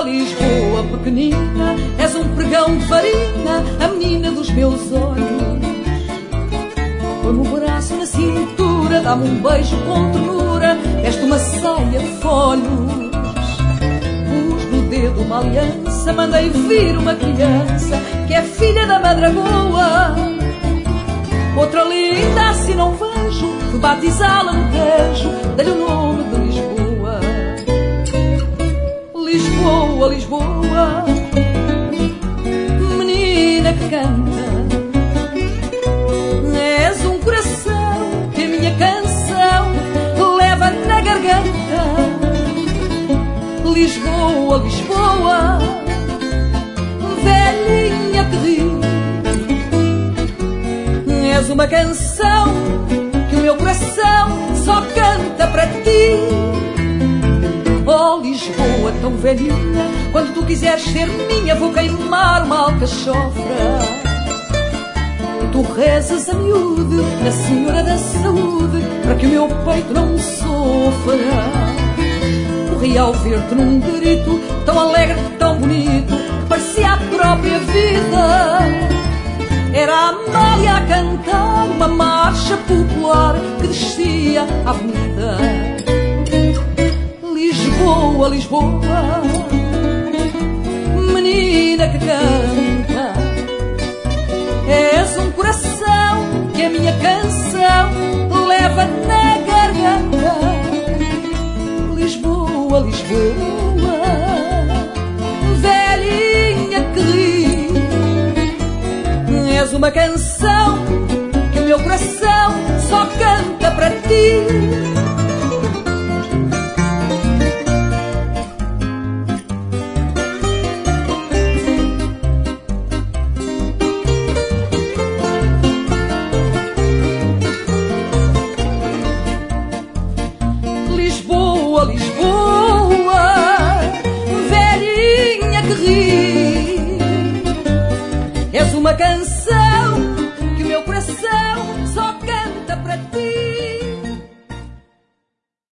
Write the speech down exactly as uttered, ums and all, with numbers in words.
Lisboa pequenina, és um pregão de farina, a menina dos meus olhos. Põe-me o braço na cintura, dá-me um beijo com ternura, veste uma saia de folhos. Pus no dedo uma aliança, mandei vir uma criança, que é filha da Madragoa. Outra linda assim não vejo, fui batizá-la no Tejo, dei-lhe o nome de Lisboa. Lisboa, Lisboa, menina que canta, és um coração que a minha canção leva na garganta. Lisboa, Lisboa, velhinha que ri, és uma canção que o meu coração só canta para ti. Oh Lisboa tão velhinha, quando tu quiseres ser minha, vou queimar uma alcachofra. Tu rezas a miúde, a Senhora da Saúde, para que o meu peito não sofra. Corri ao ver-te num grito tão alegre, tão bonito, que parecia a própria vida. Era a Amália a cantar uma marcha popular que descia a avenida. Lisboa, Lisboa, menina que canta, és um coração que a minha canção leva na garganta. Lisboa, Lisboa, velhinha que ri, és uma canção que o meu coração só canta para ti. Lisboa, Lisboa, velhinha que ri, és uma canção